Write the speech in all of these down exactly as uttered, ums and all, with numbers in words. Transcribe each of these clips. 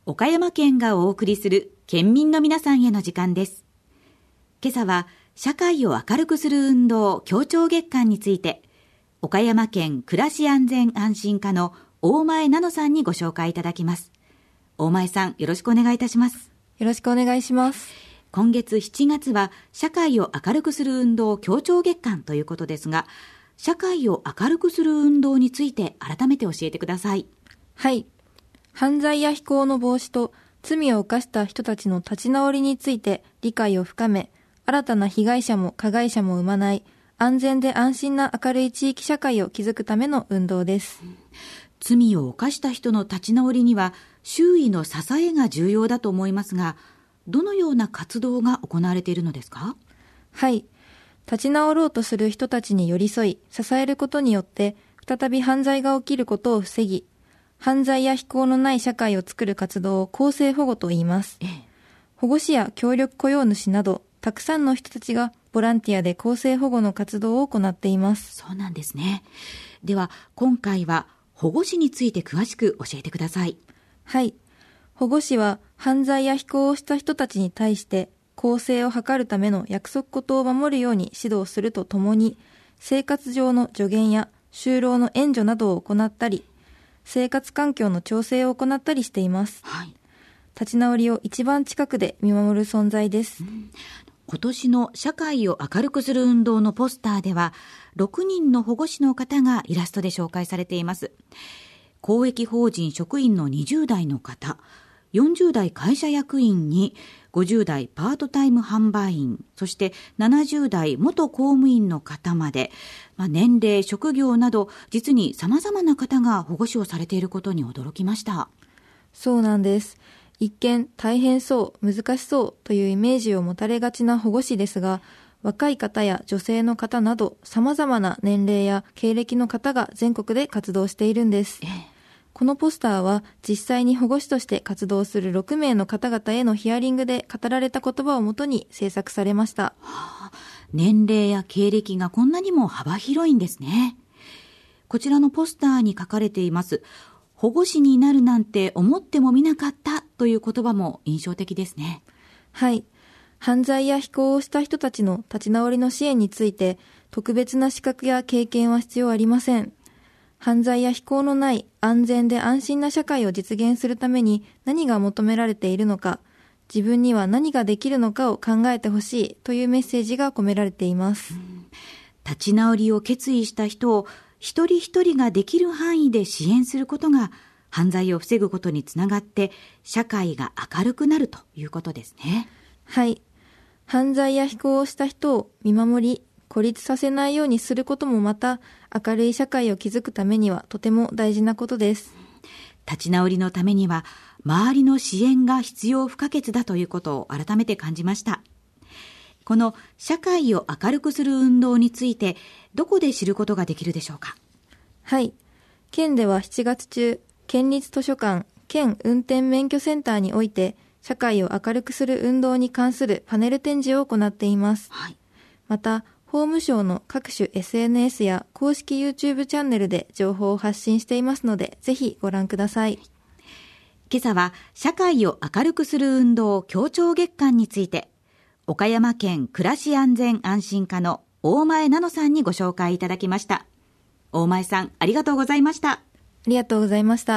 岡山県がお送りする県民の皆さんへの時間です。今朝は社会を明るくする運動協調月間について、岡山県暮らし安全安心課の大前奈々さんにご紹介いただきます。大前さん、よろしくお願いいたします。 よろしくお願いします。 今月しちがつは社会を明るくする運動協調月間ということですが、社会を明るくする運動について改めて教えてください。 はい。犯罪や非行の防止と罪を犯した人たちの立ち直りについて理解を深め、新たな被害者も加害者も生まない安全で安心な明るい地域社会を築くための運動です。 罪を犯した人の立ち直りには周囲の支えが重要だと思いますが、どのような活動が行われているのですか？ はい。立ち直ろうとする人たちに寄り添い、支えることによって再び犯罪が起きることを防ぎ、犯罪や非行のない社会を作る活動を更生保護と言います。ええ、保護司や協力雇用主などたくさんの人たちがボランティアで更生保護の活動を行っています。 そうなんですね。では今回は保護司について詳しく教えてください。 はい。保護司は犯罪や非行をした人たちに対して更生を図るための約束事を守るように指導するとともに、生活上の助言や就労の援助などを行ったり、生活環境の調整を行ったりしています。はい、立ち直りを一番近くで見守る存在です。うん、 今年の社会を明るくする運動のポスターでは、ろくにんの保護司の方がイラストで紹介されています。公益法人職員のにじゅうだいの方、よんじゅうだい会社役員にごじゅうだいパートタイム販売員、そしてななじゅうだい元公務員の方まで、まあ、年齢、職業など実に様々な方が保護司をされていることに驚きました。 そうなんです。一見大変そう、難しそうというイメージを持たれがちな保護司ですが、若い方や女性の方など様々な年齢や経歴の方が全国で活動しているんです。ええ、このポスターは実際に保護司として活動するろくめいの方々へのヒアリングで語られた言葉をもとに制作されました。 はあ、年齢や経歴がこんなにも幅広いんですね。こちらのポスターに書かれています、保護司になるなんて思ってもみなかったという言葉も印象的ですね。 はい。犯罪や非行をした人たちの立ち直りの支援について特別な資格や経験は必要ありません。犯罪や非行のない安全で安心な社会を実現するために何が求められているのか、自分には何ができるのかを考えてほしいというメッセージが込められています。うん、 立ち直りを決意した人を一人一人ができる範囲で支援することが犯罪を防ぐことにつながって社会が明るくなるということですね。 はい。犯罪や非行をした人を見守り、孤立させないようにすることもまた明るい社会を築くためにはとても大事なことです。 立ち直りのためには周りの支援が必要不可欠だということを改めて感じました。この社会を明るくする運動についてどこで知ることができるでしょうか？ はい。県ではしちがつ中、県立図書館県運転免許センターにおいて社会を明るくする運動に関するパネル展示を行っています。はい、また、法務省の各種 エスエヌエス や公式 YouTube チャンネルで情報を発信していますので、ぜひご覧ください。 今朝は社会を明るくする運動協調月間について、岡山県暮らし安全安心課の大前奈々さんにご紹介いただきました。大前さん、ありがとうございました。 ありがとうございました。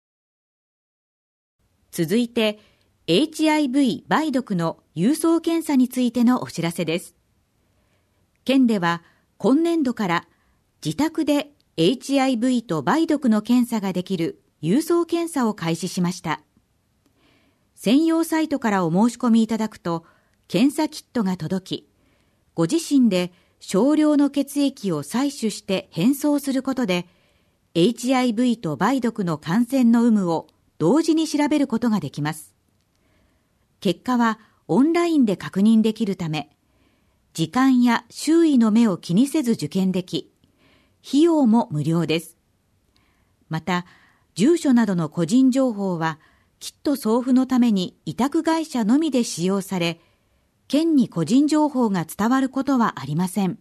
続いて、エイチアイブイ 梅毒の郵送検査についてのお知らせです。県では今年度から自宅で エイチアイブイ と梅毒の検査ができる郵送検査を開始しました。専用サイトからお申し込みいただくと検査キットが届き、ご自身で少量の血液を採取して返送することで エイチアイブイ と梅毒の感染の有無を同時に調べることができます。結果はオンラインで確認できるため、時間や周囲の目を気にせず受験でき、費用も無料です。また、住所などの個人情報は、キット送付のために委託会社のみで使用され、県に個人情報が伝わることはありません。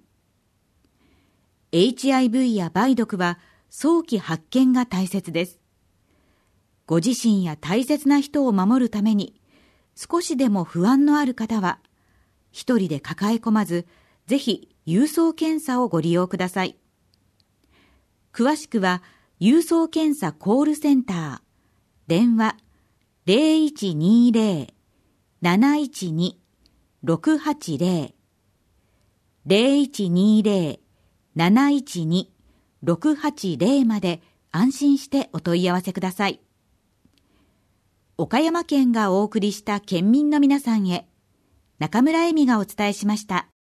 エイチアイブイ や梅毒は早期発見が大切です。 ご自身や大切な人を守るために、少しでも不安のある方は、一人で抱え込まず、ぜひ郵送検査をご利用ください。詳しくは、郵送検査コールセンター、電話 ゼロいちにゼロ なないちに ろくはちゼロ ゼロいちにゼロ なないちに ろくはちゼロまで安心してお問い合わせください。岡山県がお送りした県民の皆さんへ、中村恵美がお伝えしました。